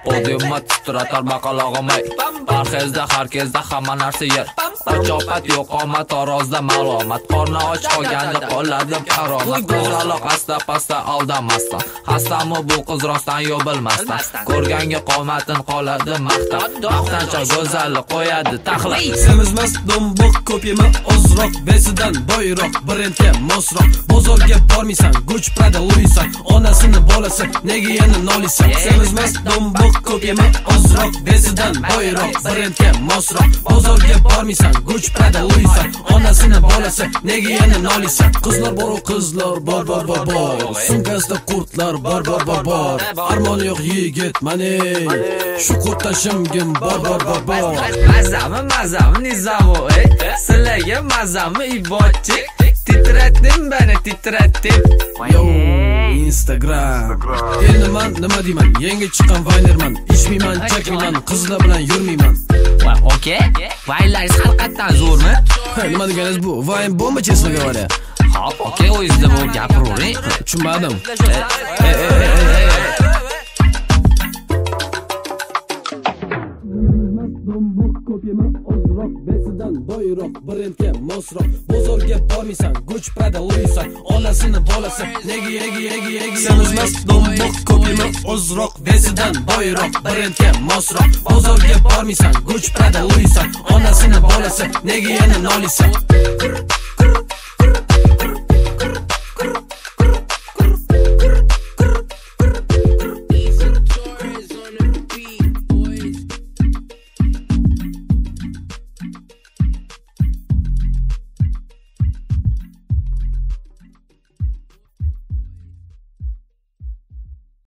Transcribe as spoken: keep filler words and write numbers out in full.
Podiumma titratar maqalog'imay. Parhezda har kezda hamma narsa yer. Ochoqat yo'q omad tarozda malomat. Qorni och qolganda qo'lladim qaromat. Qizaloq asta pasta aldamasdan. Xastami bu qiz rostdan yo bilmasdan. Ko'rganga qomatin qoladi maqtab. Maqtancha go'zallik qo'yadi taxlab. Semizmas do'mboq ko'p yema ozroq, besidan boyroq, brendga mosroq. Bozorga bormisan, Gucci Prada Louis. Onasini bolasi, nega yana nolisan? Semizmas do'mboq ko'p yema ozroq, besidan boyroq, brendga mosroq. Bozorga bormisan, Gucci Prada Louis. Onasini bolasi, nega yana nolisan? Qizlar bor, qizlar bor bor bor bor. Sumkasida qurtlar bor bor bor bor. Armon yo'q yigit mane. Shu qurtashimgin bor bor bor bor. Mazami mazami nizamo ey. Sizlarga mazami ibotchi. Titratdim beni titratdim. Yo Instagram. Endi men nima deyman? Yangi chiqqan Vinerman. Ichmayman, chakmayman, qizlar bilan yurmayman. Va, okey. Vaylaringiz haqiqatan zo'rmi? Nima deganingiz bu? Vayn bomba, честно говоря. Hop, okey, o'zingizda bu gapiravering. Tushunmadim. Besidan boyroq, brendga mosroq. Bozorga bormisan, Gucci Prada Louis. Onasini bolasi, nega nega nega nega. Semizmas do'mboq ko'p yema ozroq, besidan boyroq, brendga mosroq. Bozorga bormisan, Gucci Prada Louis. Onasini bolasi, nega yana nolisan?